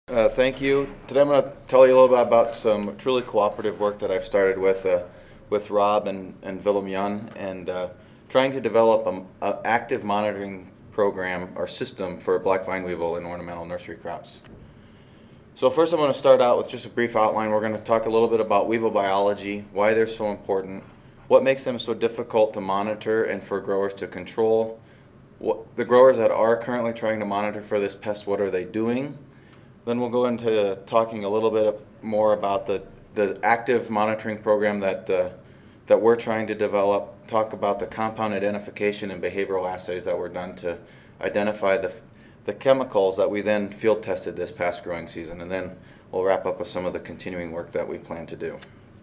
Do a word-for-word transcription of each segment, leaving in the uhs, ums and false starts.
Uh, thank you. Today I'm going to tell you a little bit about some truly cooperative work that I've started with uh, with Rob and, and Willem Jan and uh, trying to develop an active monitoring program or system for black vine weevil in ornamental nursery crops. So first I'm going to start out with just a brief outline. We're going to talk a little bit about weevil biology, why they're so important, what makes them so difficult to monitor and for growers to control, what, the growers that are currently trying to monitor for this pest, what are they doing? Then we'll go into talking a little bit more about the, the active monitoring program that, uh, that we're trying to develop, talk about the compound identification and behavioral assays that were done to identify the, the chemicals that we then field tested this past growing season, and then we'll wrap up with some of the continuing work that we plan to do.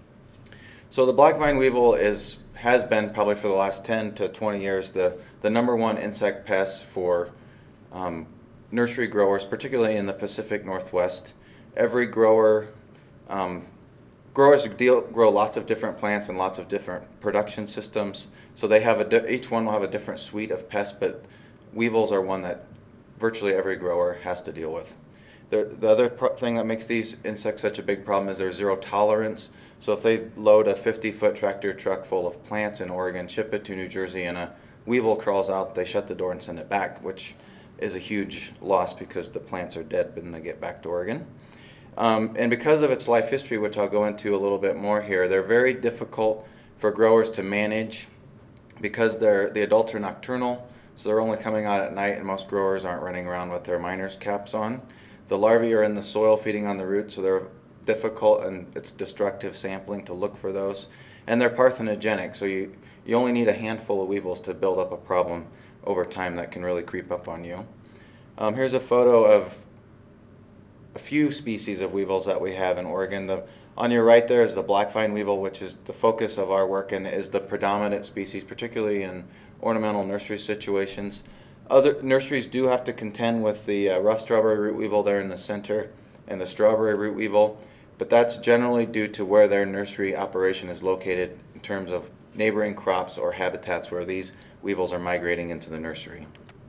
So the black vine weevil is, has been probably for the last ten to twenty years the, the number one insect pest for um, nursery growers, particularly in the Pacific Northwest. Every grower, um, growers deal, grow lots of different plants and lots of different production systems, so they have a each one will have a different suite of pests, but weevils are one that virtually every grower has to deal with. The, the other thing that makes these insects such a big problem is their zero tolerance. So if they load a fifty foot tractor truck full of plants in Oregon, ship it to New Jersey, and a weevil crawls out, they shut the door and send it back, which is a huge loss because the plants are dead when they get back to Oregon. Um, and because of its life history, which I'll go into a little bit more here, they're very difficult for growers to manage because they're, the adults are nocturnal, so they're only coming out at night, and most growers aren't running around with their miner's caps on. The larvae are in the soil feeding on the roots, so they're difficult and it's destructive sampling to look for those. And they're parthenogenic, so you, you only need a handful of weevils to build up a problem over time that can really creep up on you. Um, here's a photo of a few species of weevils that we have in Oregon. The, on your right there is the black vine weevil, which is the focus of our work and is the predominant species, particularly in ornamental nursery situations. Other nurseries do have to contend with the uh, rough strawberry root weevil there in the center and the strawberry root weevil, but that's generally due to where their nursery operation is located in terms of neighboring crops or habitats where these weevils are migrating into the nursery.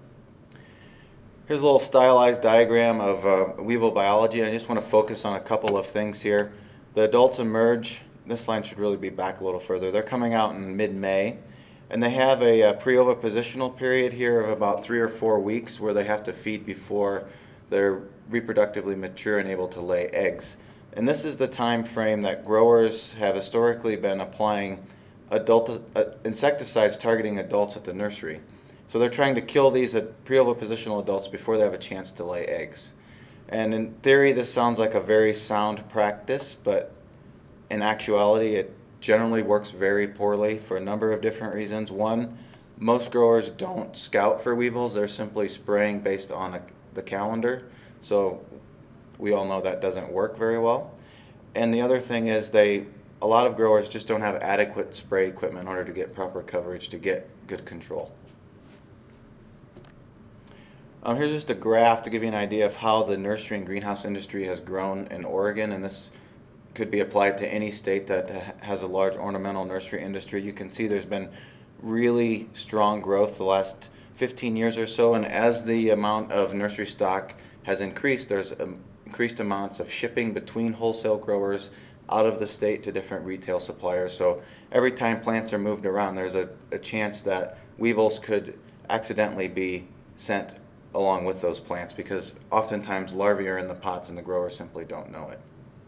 Here's a little stylized diagram of uh, weevil biology. I just want to focus on a couple of things here. The adults emerge, this line should really be back a little further, they're coming out in mid-May, and they have a, a pre-ovipositional period here of about three or four weeks where they have to feed before they're reproductively mature and able to lay eggs. And this is the time frame that growers have historically been applying adult uh, insecticides targeting adults at the nursery. So they're trying to kill these pre-ovipositional adults before they have a chance to lay eggs. And in theory, this sounds like a very sound practice, but in actuality, it generally works very poorly for a number of different reasons. One, most growers don't scout for weevils. They're simply spraying based on a, the calendar. So we all know that doesn't work very well. And the other thing is they, a lot of growers just don't have adequate spray equipment in order to get proper coverage to get good control. Um, here's just a graph to give you an idea of how the nursery and greenhouse industry has grown in Oregon, and this could be applied to any state that has a large ornamental nursery industry. You can see there's been really strong growth the last fifteen years or so, and as the amount of nursery stock has increased, there's um, increased amounts of shipping between wholesale growers out of the state to different retail suppliers. So every time plants are moved around, there's a, a chance that weevils could accidentally be sent along with those plants because oftentimes larvae are in the pots and the growers simply don't know it.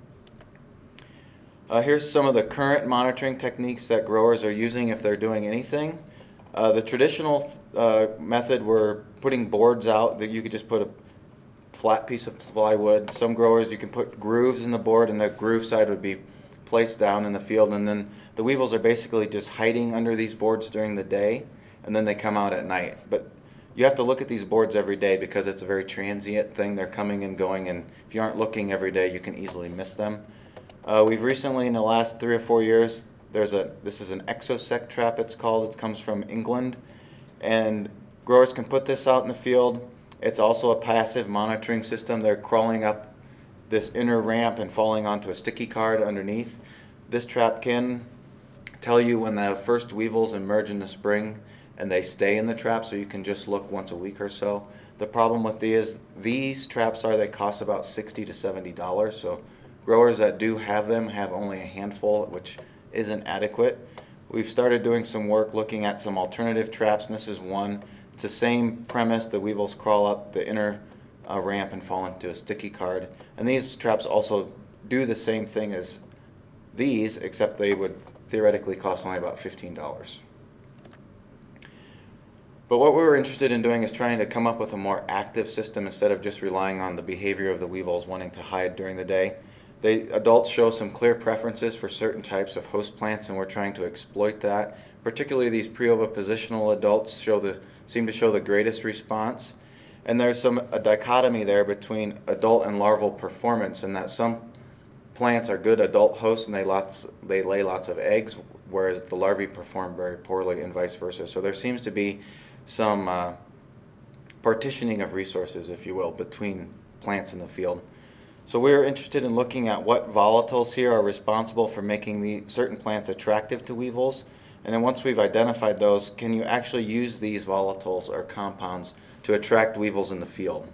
Uh, here's some of the current monitoring techniques that growers are using if they're doing anything. Uh, the traditional uh, method, we're putting boards out that you could just put a flat piece of plywood. Some growers, you can put grooves in the board and the groove side would be placed down in the field, and then the weevils are basically just hiding under these boards during the day and then they come out at night. But you have to look at these boards every day because it's a very transient thing. They're coming and going, and if you aren't looking every day, you can easily miss them. Uh, we've recently, in the last three or four years, there's a this is an exosect trap, it's called. It comes from England, and growers can put this out in the field. It's also a passive monitoring system. They're crawling up this inner ramp and falling onto a sticky card underneath. This trap can tell you when the first weevils emerge in the spring, and they stay in the trap, so you can just look once a week or so. The problem with these, these traps are they cost about sixty to seventy dollars. So growers that do have them have only a handful, which isn't adequate. We've started doing some work looking at some alternative traps, and this is one. It's the same premise. The weevils crawl up the inner uh, ramp and fall into a sticky card. And these traps also do the same thing as these, except they would theoretically cost only about fifteen dollars. But what we were interested in doing is trying to come up with a more active system instead of just relying on the behavior of the weevils wanting to hide during the day. They, adults show some clear preferences for certain types of host plants, and we're trying to exploit that. Particularly these pre-ovipositional adults show the, seem to show the greatest response. And there's some a dichotomy there between adult and larval performance, in that some plants are good adult hosts and they, lots, they lay lots of eggs, whereas the larvae perform very poorly and vice versa. So there seems to be some uh, partitioning of resources, if you will, between plants in the field. So we're interested in looking at what volatiles here are responsible for making the certain plants attractive to weevils. And then once we've identified those, can you actually use these volatiles or compounds to attract weevils in the field?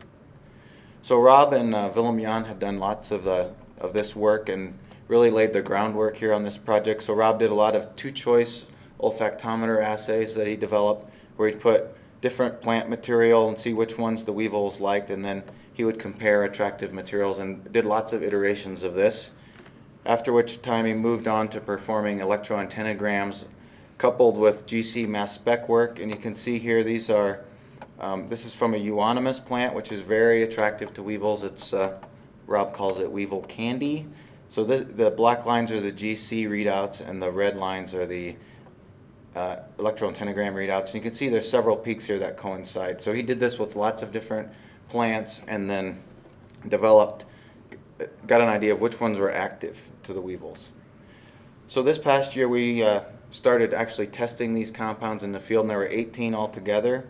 So Rob and uh, Willem Jan have done lots of, uh, of this work and really laid the groundwork here on this project. So Rob did a lot of two-choice olfactometer assays that he developed, where he'd put different plant material and see which ones the weevils liked, and then he would compare attractive materials and did lots of iterations of this. After which time he moved on to performing electroantennograms coupled with G C mass spec work, and you can see here these are, um, this is from a euonymus plant, which is very attractive to weevils. It's, uh, Rob calls it weevil candy. So the, the black lines are the G C readouts and the red lines are the uh, electroantennogram readouts. And you can see there's several peaks here that coincide. So he did this with lots of different plants and then developed, got an idea of which ones were active to the weevils. So this past year we uh, started actually testing these compounds in the field, and there were eighteen altogether.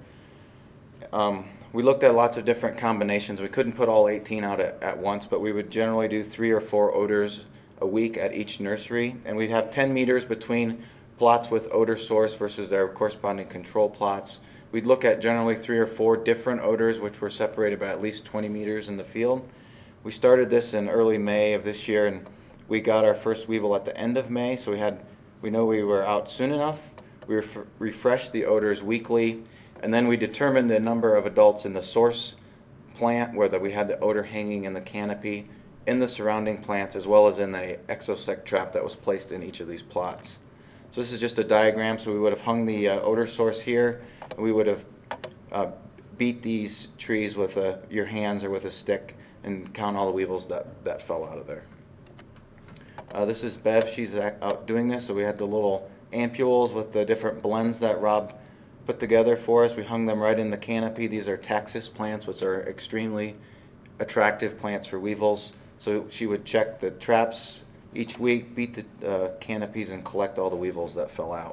Um, we looked at lots of different combinations. We couldn't put all eighteen out at, at once, but we would generally do three or four odors a week at each nursery, and we'd have ten meters between plots with odor source versus their corresponding control plots. We'd look at generally three or four different odors, which were separated by at least twenty meters in the field. We started this in early May of this year, and we got our first weevil at the end of May, so we had, we know we were out soon enough. We ref refreshed the odors weekly, and then we determined the number of adults in the source plant where the, we had the odor hanging in the canopy, in the surrounding plants, as well as in the exosect trap that was placed in each of these plots. So this is just a diagram. So we would have hung the uh, odor source here, and we would have uh, beat these trees with uh, your hands or with a stick and count all the weevils that, that fell out of there. Uh, this is Bev. She's out doing this. So we had the little ampules with the different blends that Rob put together for us. We hung them right in the canopy. These are taxus plants, which are extremely attractive plants for weevils. So she would check the traps each week, beat the uh, canopies, and collect all the weevils that fell out.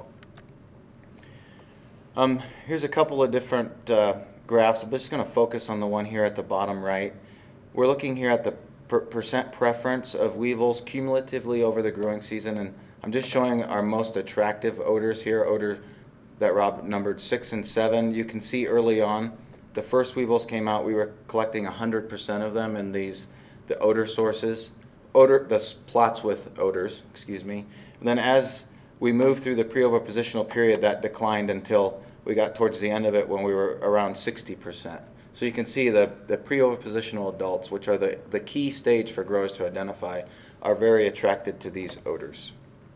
Um, here's a couple of different uh, graphs. I'm just going to focus on the one here at the bottom right. We're looking here at the per percent preference of weevils cumulatively over the growing season, and I'm just showing our most attractive odors here, odor that Rob numbered six and seven. You can see early on, the first weevils came out, we were collecting one hundred percent of them in these, the odor sources, odor, the plots with odors, excuse me. And then as we moved through the pre-ovipositional period, that declined until we got towards the end of it when we were around sixty percent. So you can see the, the pre-ovipositional adults, which are the, the key stage for growers to identify, are very attracted to these odors.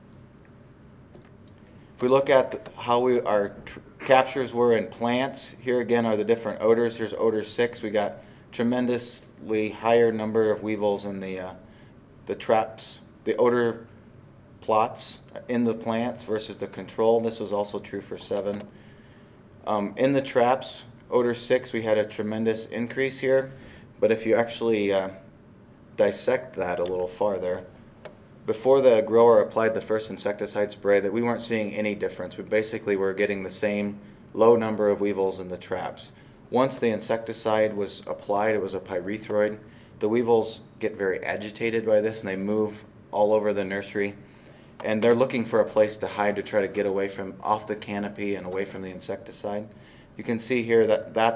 If we look at the, how we, our captures were in plants, here again are the different odors. Here's odor six. We got tremendously higher number of weevils in the, uh, the traps, the odor plots in the plants versus the control. This was also true for seven. Um, in the traps, odor six, we had a tremendous increase here, but if you actually uh, dissect that a little farther, before the grower applied the first insecticide spray, that we weren't seeing any difference. We basically were getting the same low number of weevils in the traps. Once the insecticide was applied, it was a pyrethroid, the weevils get very agitated by this and they move all over the nursery, and they're looking for a place to hide to try to get away from, off the canopy and away from the insecticide. You can see here that that's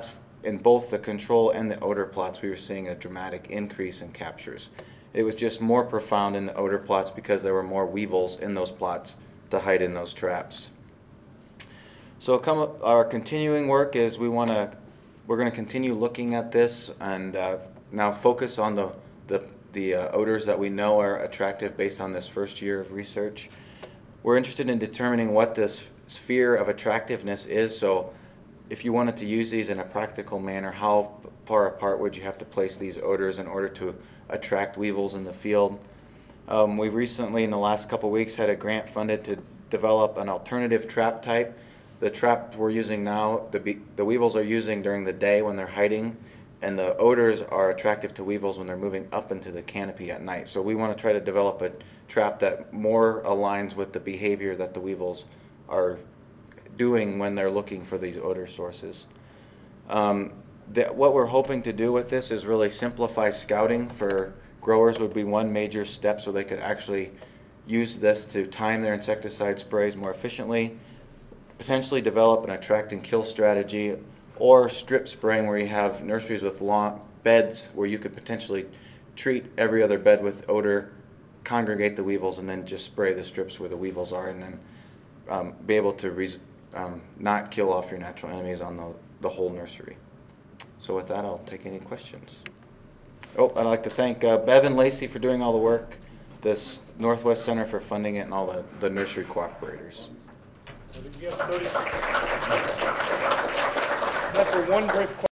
in both the control and the odor plots, we were seeing a dramatic increase in captures. It was just more profound in the odor plots because there were more weevils in those plots to hide in those traps. So come up, our continuing work is we want to, we're going to continue looking at this and uh, now focus on the, the, the uh, odors that we know are attractive based on this first year of research. We're interested in determining what this sphere of attractiveness is. So if you wanted to use these in a practical manner, how far apart would you have to place these odors in order to attract weevils in the field? Um, we've recently, in the last couple weeks, had a grant funded to develop an alternative trap type. The trap we're using now, the, be the weevils are using during the day when they're hiding, and the odors are attractive to weevils when they're moving up into the canopy at night. So we want to try to develop a trap that more aligns with the behavior that the weevils are doing when they're looking for these odor sources. Um, the, what we're hoping to do with this is really simplify scouting for growers would be one major step so they could actually use this to time their insecticide sprays more efficiently, potentially develop an attract and kill strategy, or strip spraying where you have nurseries with long beds where you could potentially treat every other bed with odor, congregate the weevils, and then just spray the strips where the weevils are, and then um, be able to res um, not kill off your natural enemies on the, the whole nursery. So with that, I'll take any questions. Oh, I'd like to thank uh, Bev and Lacey for doing all the work, this Northwest Center for funding it, and all the, the nursery cooperators. You have thirty seconds. That's for one brief question.